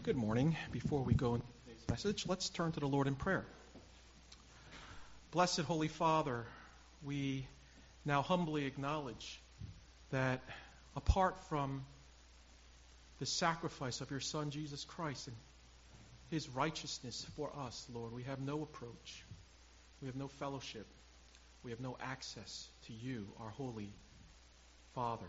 Good morning. Before we go into today's message, let's turn to the Lord in prayer. Blessed Holy Father, we now humbly acknowledge that apart from the sacrifice of your Son, Jesus Christ, and his righteousness for us, Lord, we have no approach. We have no fellowship. We have no access to you, our Holy Father.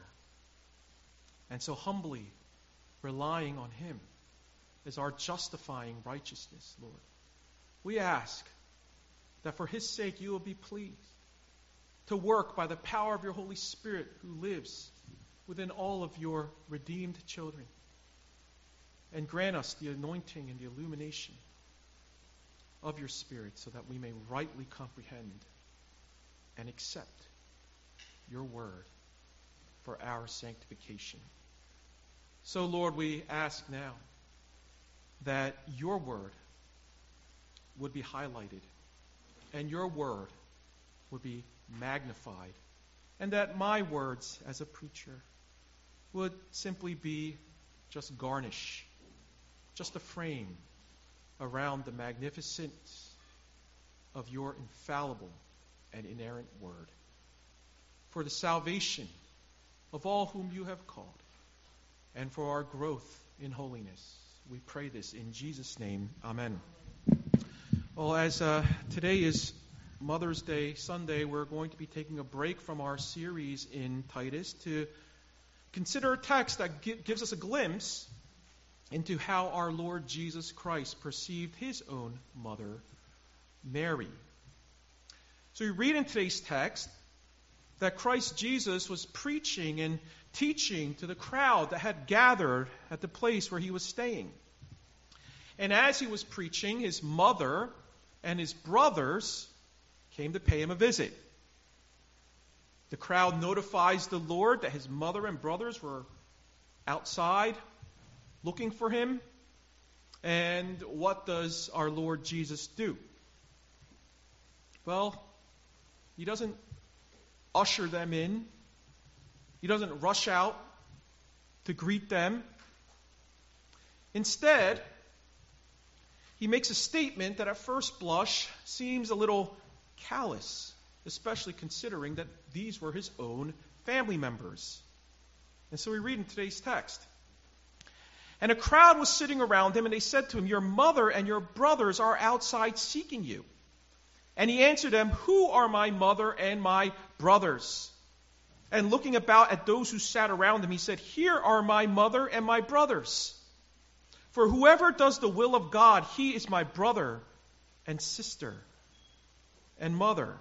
And so humbly relying on him as our justifying righteousness, Lord, we ask that for his sake you will be pleased to work by the power of your Holy Spirit who lives within all of your redeemed children, and grant us the anointing and the illumination of your Spirit so that we may rightly comprehend and accept your word for our sanctification. So, Lord, we ask now that your word would be highlighted and your word would be magnified, and that my words as a preacher would simply be just garnish, just a frame around the magnificence of your infallible and inerrant word, for the salvation of all whom you have called, and for our growth in holiness. We pray this in Jesus' name. Amen. Well, as today is Mother's Day Sunday, we're going to be taking a break from our series in Titus to consider a text that gives us a glimpse into how our Lord Jesus Christ perceived his own mother, Mary. So we read in today's text that Christ Jesus was preaching and teaching to the crowd that had gathered at the place where he was staying. And as he was preaching, his mother and his brothers came to pay him a visit. The crowd notifies the Lord that his mother and brothers were outside looking for him. And what does our Lord Jesus do? Well, he doesn't usher them in. He doesn't rush out to greet them. Instead, he makes a statement that at first blush seems a little callous, especially considering that these were his own family members. And so we read in today's text. And a crowd was sitting around him, and they said to him, "Your mother and your brothers are outside seeking you." And he answered them, "Who are my mother and my brothers?" And looking about at those who sat around him, he said, "Here are my mother and my brothers. For whoever does the will of God, he is my brother and sister and mother."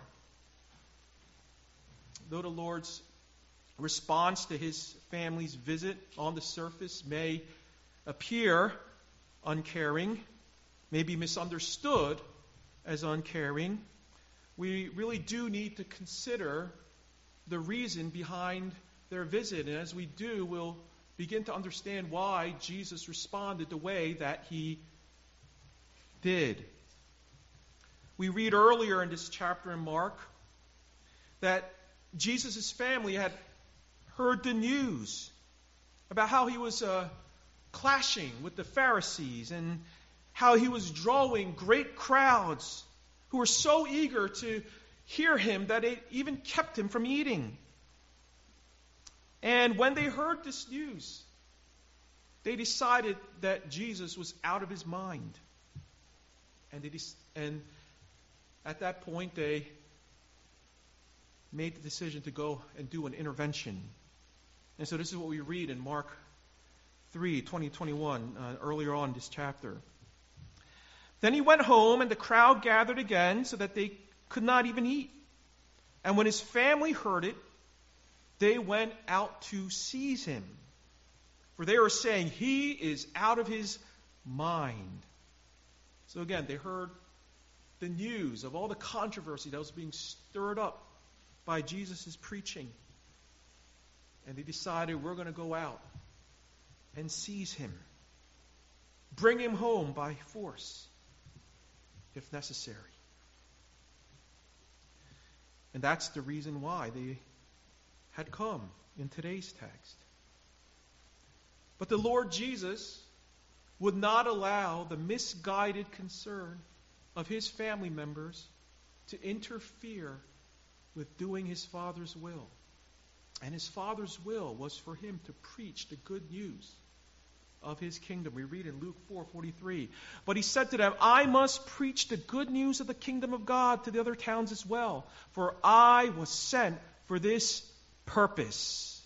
Though the Lord's response to his family's visit on the surface may appear uncaring, may be misunderstood as uncaring, we really do need to consider the reason behind their visit. And as we do, we'll begin to understand why Jesus responded the way that he did. We read earlier in this chapter in Mark that Jesus' family had heard the news about how he was clashing with the Pharisees and how he was drawing great crowds who were so eager to hear him that it even kept him from eating. And when they heard this news, they decided that Jesus was out of his mind. And at that point, they made the decision to go and do an intervention. And so this is what we read in Mark 3, 20-21, earlier on in this chapter. Then he went home, and the crowd gathered again so that they could not even eat. And when his family heard it, they went out to seize him. For they were saying, "He is out of his mind." So again, they heard the news of all the controversy that was being stirred up by Jesus' preaching. And they decided, we're going to go out and seize him. Bring him home by force, if necessary. And that's the reason why they had come in today's text. But the Lord Jesus would not allow the misguided concern of his family members to interfere with doing his Father's will. And his Father's will was for him to preach the good news of his kingdom. We read in Luke 4:43. But he said to them, I must preach the good news of the kingdom of God to the other towns as well, for I was sent for this purpose.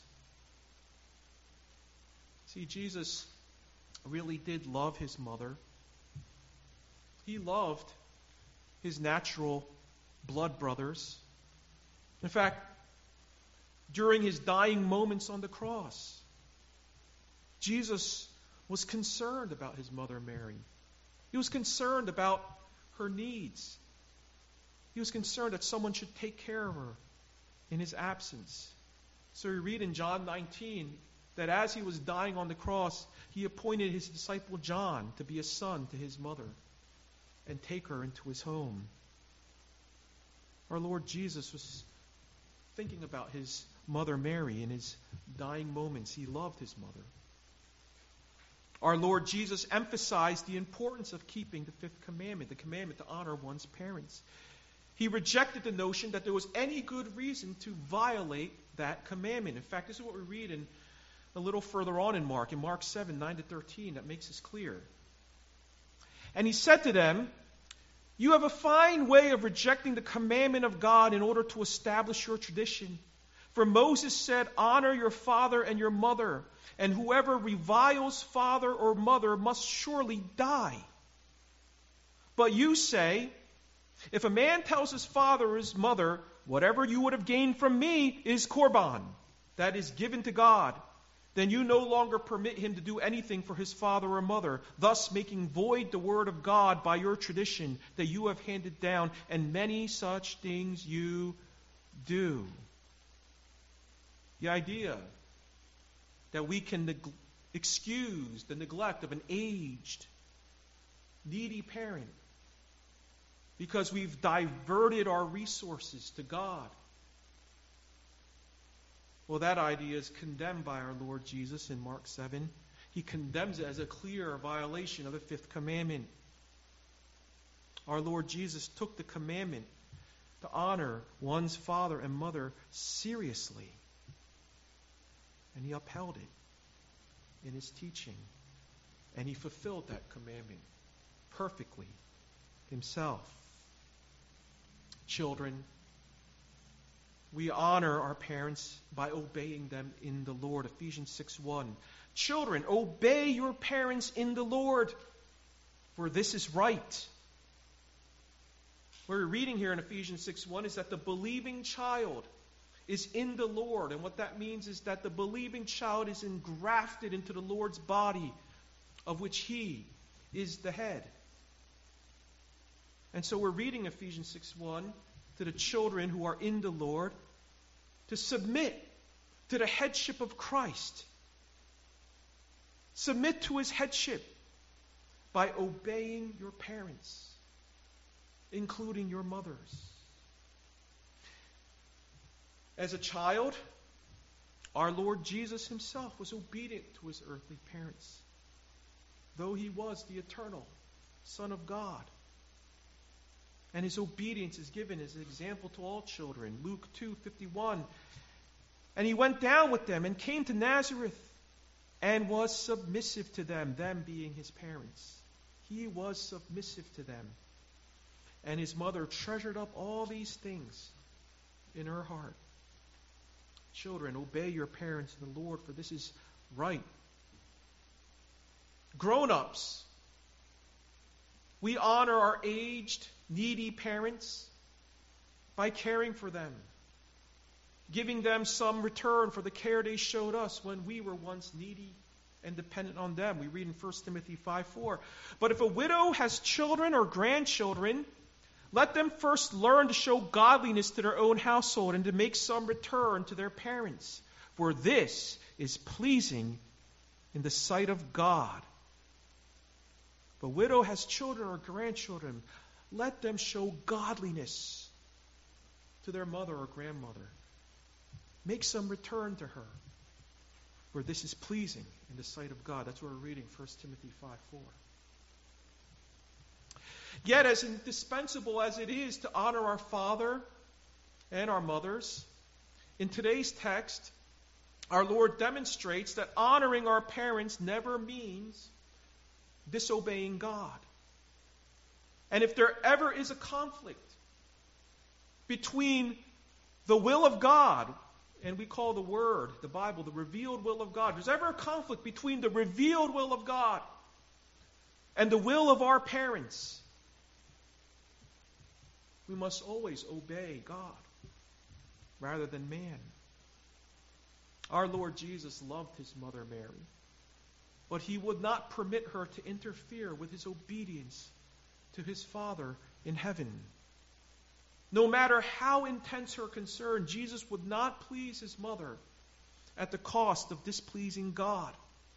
See, Jesus really did love his mother. He loved his natural blood brothers. In fact, during his dying moments on the cross, Jesus was concerned about his mother Mary. He was concerned about her needs. He was concerned that someone should take care of her in his absence. So we read in John 19 that as he was dying on the cross, he appointed his disciple John to be a son to his mother and take her into his home. Our Lord Jesus was thinking about his mother Mary in his dying moments. He loved his mother. Our Lord Jesus emphasized the importance of keeping the fifth commandment, the commandment to honor one's parents. He rejected the notion that there was any good reason to violate that commandment. In fact, this is what we read in a little further on in Mark 7:9-13, that makes this clear. And he said to them, you have a fine way of rejecting the commandment of God in order to establish your tradition. For Moses said, honor your father and your mother, and whoever reviles father or mother must surely die. But you say, if a man tells his father or his mother, whatever you would have gained from me is korban, that is given to God, then you no longer permit him to do anything for his father or mother, thus making void the word of God by your tradition that you have handed down, and many such things you do. The idea that we can excuse the neglect of an aged, needy parent because we've diverted our resources to God. Well, that idea is condemned by our Lord Jesus in Mark 7. He condemns it as a clear violation of the fifth commandment. Our Lord Jesus took the commandment to honor one's father and mother seriously. And he upheld it in his teaching. And he fulfilled that commandment perfectly himself. Children, we honor our parents by obeying them in the Lord. Ephesians 6:1. Children, obey your parents in the Lord, for this is right. What we're reading here in Ephesians 6:1 is that the believing child is in the Lord. And what that means is that the believing child is engrafted into the Lord's body, of which he is the head. And so we're reading Ephesians 6:1 to the children who are in the Lord to submit to the headship of Christ. Submit to his headship by obeying your parents, including your mothers. As a child, our Lord Jesus himself was obedient to his earthly parents, though he was the eternal Son of God. And his obedience is given as an example to all children. Luke 2:51. And he went down with them and came to Nazareth and was submissive to them, them being his parents. He was submissive to them. And his mother treasured up all these things in her heart. Children, obey your parents in the Lord, for this is right. Grown-ups, we honor our aged, needy parents by caring for them, giving them some return for the care they showed us when we were once needy and dependent on them. We read in 1 Timothy 5:4. But if a widow has children or grandchildren, let them first learn to show godliness to their own household and to make some return to their parents, for this is pleasing in the sight of God. If a widow has children or grandchildren, let them show godliness to their mother or grandmother. Make some return to her. For this is pleasing in the sight of God. That's what we're reading, 1 Timothy 5:4. Yet, as indispensable as it is to honor our father and our mothers, in today's text, our Lord demonstrates that honoring our parents never means disobeying God. And if there ever is a conflict between the will of God, and we call the Word, the Bible, the revealed will of God, if there's ever a conflict between the revealed will of God and the will of our parents, we must always obey God rather than man. Our Lord Jesus loved his mother Mary, but he would not permit her to interfere with his obedience to his Father in heaven. No matter how intense her concern, Jesus would not please his mother at the cost of displeasing God.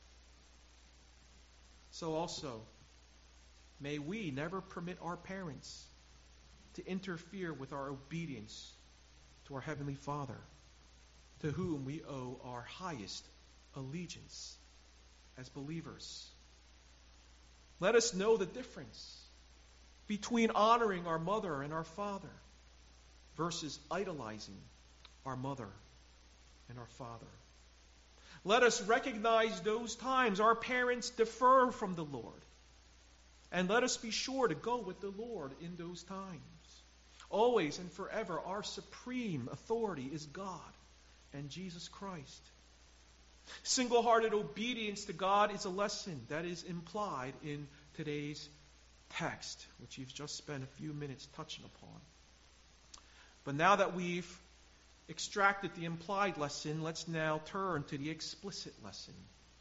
So also, may we never permit our parents to interfere with our obedience to our Heavenly Father, to whom we owe our highest allegiance as believers. Let us know the difference between honoring our mother and our father versus idolizing our mother and our father. Let us recognize those times our parents differ from the Lord, and let us be sure to go with the Lord in those times. Always and forever, our supreme authority is God and Jesus Christ. Single-hearted obedience to God is a lesson that is implied in today's text, which you've just spent a few minutes touching upon. But now that we've extracted the implied lesson, let's now turn to the explicit lesson.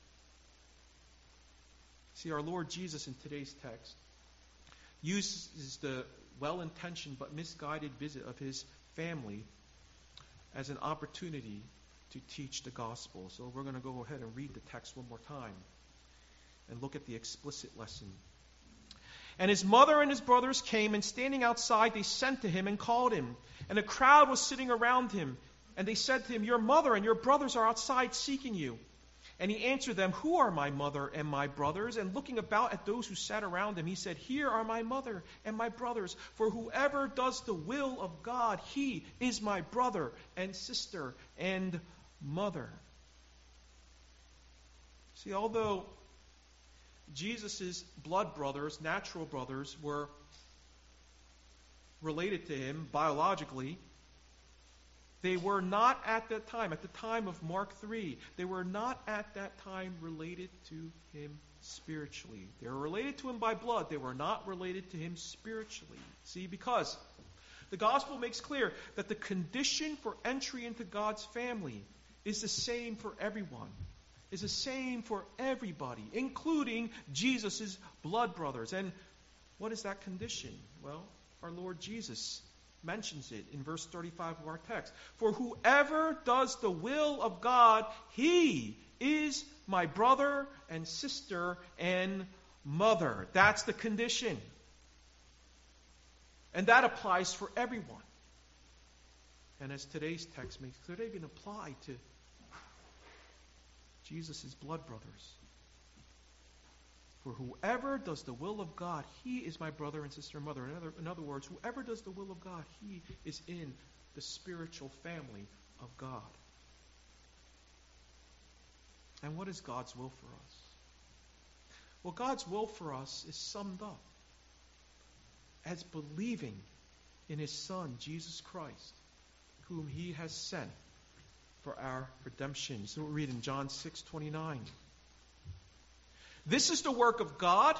See, our Lord Jesus in today's text uses the well-intentioned but misguided visit of his family as an opportunity to teach the gospel. So we're going to go ahead and read the text one more time and look at the explicit lesson. And his mother and his brothers came, and standing outside, they sent to him and called him. And a crowd was sitting around him. And they said to him, "Your mother and your brothers are outside seeking you." And he answered them, "Who are my mother and my brothers?" And looking about at those who sat around him, he said, "Here are my mother and my brothers. For whoever does the will of God, he is my brother and sister and mother." See, although Jesus' blood brothers, natural brothers, were related to him biologically, they were not at that time of Mark 3, they were not at that time related to him spiritually. They were related to him by blood. They were not related to him spiritually. See, because the gospel makes clear that the condition for entry into God's family is the same for everyone, is the same for everybody, including Jesus' blood brothers. And what is that condition? Well, our Lord Jesus mentions it in verse 35 of our text. For whoever does the will of God, he is my brother and sister and mother. That's the condition. And that applies for everyone. And as today's text makes clear, they can apply to Jesus' blood brothers. For whoever does the will of God, he is my brother and sister and mother. In other words, whoever does the will of God, he is in the spiritual family of God. And what is God's will for us? Well, God's will for us is summed up as believing in his Son, Jesus Christ, whom he has sent for our redemption. So we read in John 6:29. This is the work of God,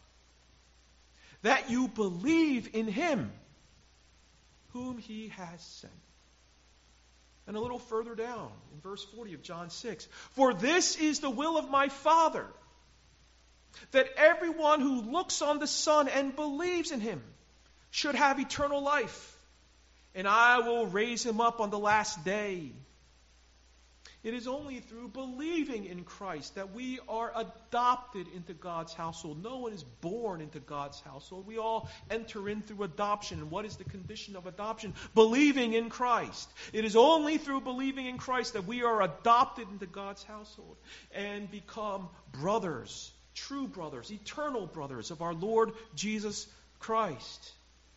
that you believe in him whom he has sent. And a little further down, in verse 40 of John 6, for this is the will of my Father, that everyone who looks on the Son and believes in him should have eternal life, and I will raise him up on the last day. It is only through believing in Christ that we are adopted into God's household. No one is born into God's household. We all enter in through adoption. And what is the condition of adoption? Believing in Christ. It is only through believing in Christ that we are adopted into God's household and become brothers, true brothers, eternal brothers of our Lord Jesus Christ.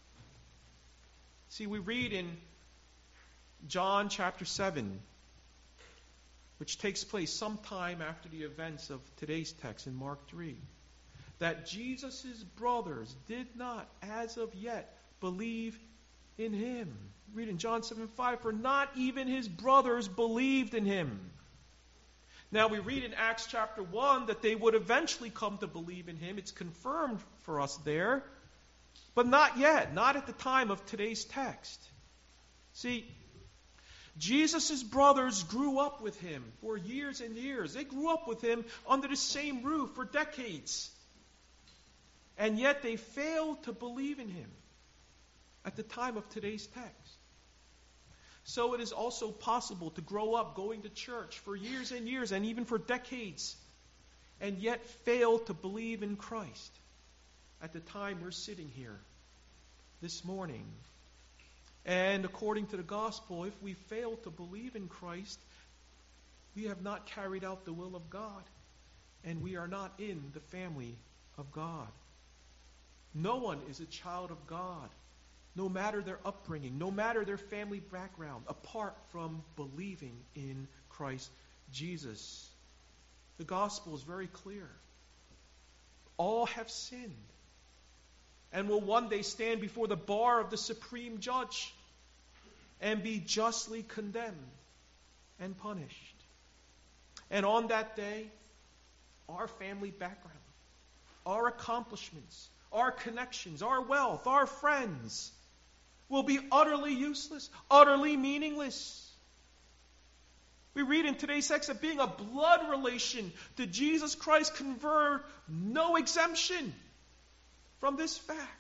See, we read in John chapter 7, which takes place sometime after the events of today's text in Mark 3, that Jesus' brothers did not, as of yet, believe in him. Read in John 7:5, for not even his brothers believed in him. Now we read in Acts chapter 1 that they would eventually come to believe in him. It's confirmed for us there, but not yet, not at the time of today's text. See, Jesus' brothers grew up with him for years and years. They grew up with him under the same roof for decades. And yet they failed to believe in him at the time of today's text. So it is also possible to grow up going to church for years and years and even for decades and yet fail to believe in Christ at the time we're sitting here this morning. And according to the gospel, if we fail to believe in Christ, we have not carried out the will of God, and we are not in the family of God. No one is a child of God, no matter their upbringing, no matter their family background, apart from believing in Christ Jesus. The gospel is very clear. All have sinned and will one day stand before the bar of the supreme judge and be justly condemned and punished. And on that day, our family background, our accomplishments, our connections, our wealth, our friends will be utterly useless, utterly meaningless. We read in today's text that being a blood relation to Jesus Christ confer no exemption from this fact.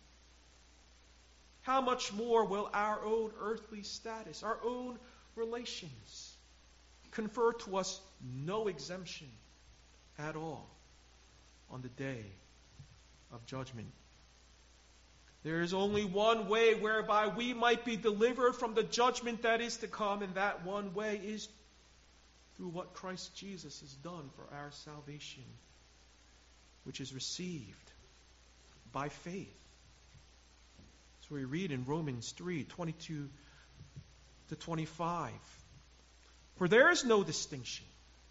How much more will our own earthly status, our own relations, confer to us no exemption at all on the day of judgment? There is only one way whereby we might be delivered from the judgment that is to come, and that one way is through what Christ Jesus has done for our salvation, which is received by faith. So we read in Romans 3:22 to 25. For there is no distinction.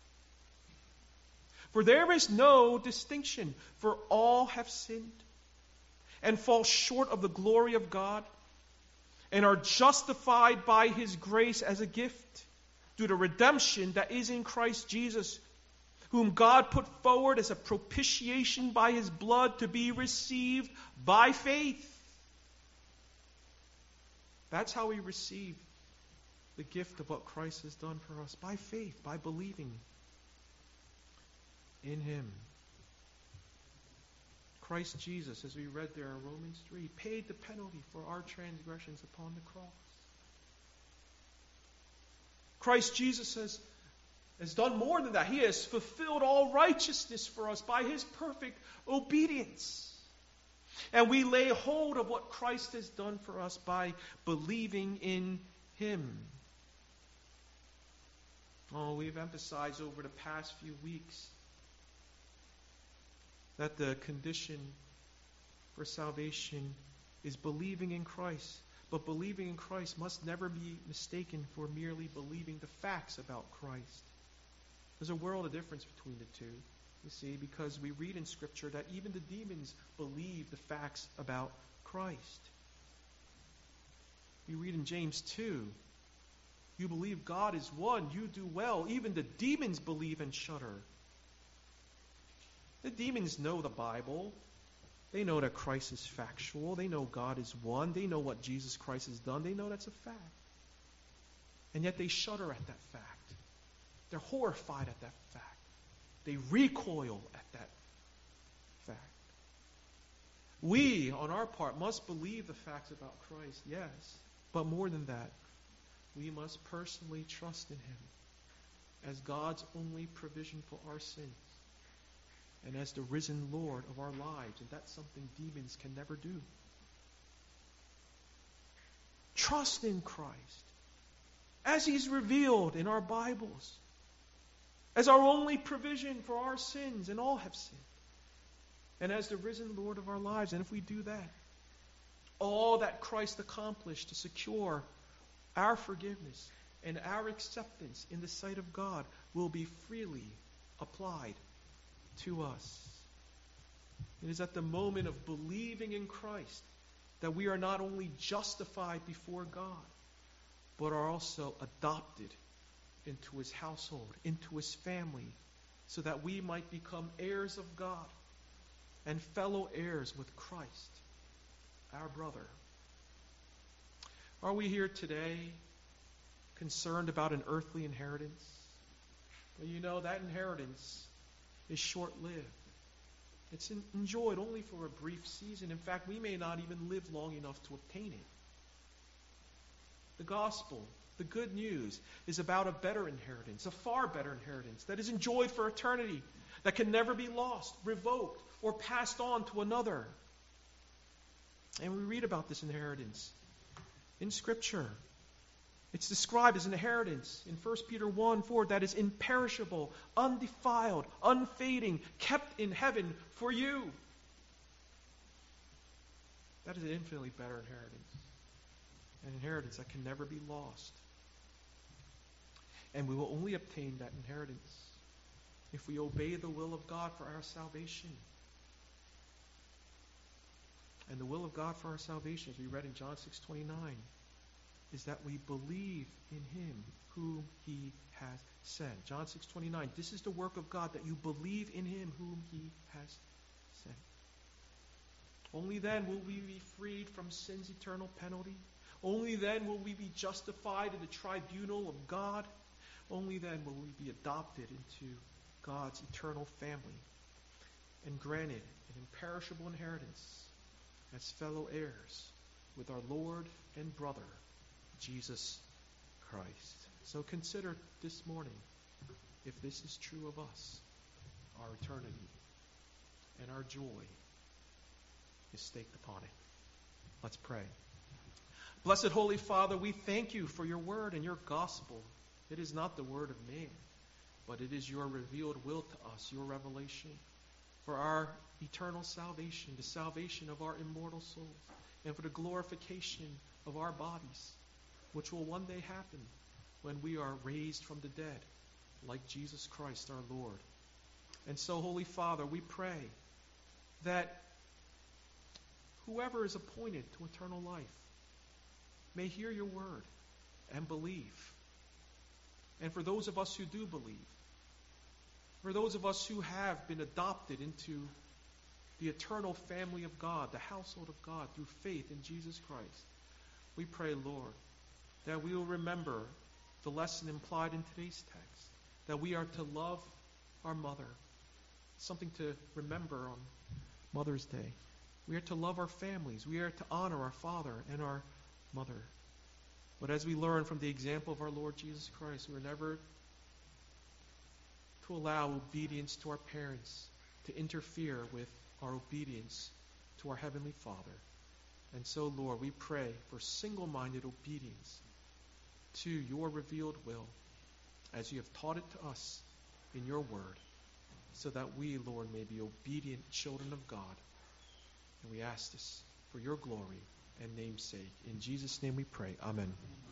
For there is no distinction, for all have sinned and fall short of the glory of God and are justified by his grace as a gift through the redemption that is in Christ Jesus, whom God put forward as a propitiation by his blood to be received by faith. That's how we receive the gift of what Christ has done for us, by faith, by believing in him. Christ Jesus, as we read there in Romans 3, paid the penalty for our transgressions upon the cross. Christ Jesus has done more than that. He has fulfilled all righteousness for us by his perfect obedience. And we lay hold of what Christ has done for us by believing in him. Oh, we've emphasized over the past few weeks that the condition for salvation is believing in Christ. But believing in Christ must never be mistaken for merely believing the facts about Christ. There's a world of difference between the two, you see, because we read in Scripture that even the demons believe the facts about Christ. We read in James 2, you believe God is one, you do well. Even the demons believe and shudder. The demons know the Bible. They know that Christ is factual. They know God is one. They know what Jesus Christ has done. They know that's a fact. And yet they shudder at that fact. They're horrified at that fact. They recoil at that fact. We, on our part, must believe the facts about Christ, yes. But more than that, we must personally trust in him as God's only provision for our sins and as the risen Lord of our lives. And that's something demons can never do. Trust in Christ as He's revealed in our Bibles as our only provision for our sins, and all have sinned, and as the risen Lord of our lives. And if we do that, all that Christ accomplished to secure our forgiveness and our acceptance in the sight of God will be freely applied to us. It is at the moment of believing in Christ that we are not only justified before God, but are also adopted into His household, into His family, so that we might become heirs of God and fellow heirs with Christ, our brother. Are we here today concerned about an earthly inheritance? Well, you know that inheritance is short-lived. It's enjoyed only for a brief season. In fact, we may not even live long enough to obtain it. The gospel, the good news, is about a better inheritance, a far better inheritance that is enjoyed for eternity, that can never be lost, revoked, or passed on to another. And we read about this inheritance in Scripture. It's described as an inheritance in 1 Peter 1:4 that is imperishable, undefiled, unfading, kept in heaven for you. That is an infinitely better inheritance. An inheritance that can never be lost. And we will only obtain that inheritance if we obey the will of God for our salvation. And the will of God for our salvation, as we read in John 6:29, is that we believe in Him whom He has sent. John 6:29, this is the work of God, that you believe in Him whom He has sent. Only then will we be freed from sin's eternal penalty. Only then will we be justified in the tribunal of God. Only then will we be adopted into God's eternal family and granted an imperishable inheritance as fellow heirs with our Lord and brother, Jesus Christ. So consider this morning if this is true of us, our eternity and our joy is staked upon it. Let's pray. Blessed Holy Father, we thank You for Your word and Your gospel. It is not the word of man, but it is Your revealed will to us, Your revelation for our eternal salvation, the salvation of our immortal souls, and for the glorification of our bodies, which will one day happen when we are raised from the dead, like Jesus Christ our Lord. And so, Holy Father, we pray that whoever is appointed to eternal life may hear Your word and believe. And for those of us who do believe, for those of us who have been adopted into the eternal family of God, the household of God, through faith in Jesus Christ, we pray, Lord, that we will remember the lesson implied in today's text, that we are to love our mother. Something to remember on Mother's Day. We are to love our families. We are to honor our father and our mother. But as we learn from the example of our Lord Jesus Christ, we are never to allow obedience to our parents to interfere with our obedience to our Heavenly Father. And so, Lord, we pray for single-minded obedience to Your revealed will, as You have taught it to us in Your word, so that we, Lord, may be obedient children of God. And we ask this for Your glory and name's sake. In Jesus' name we pray. Amen.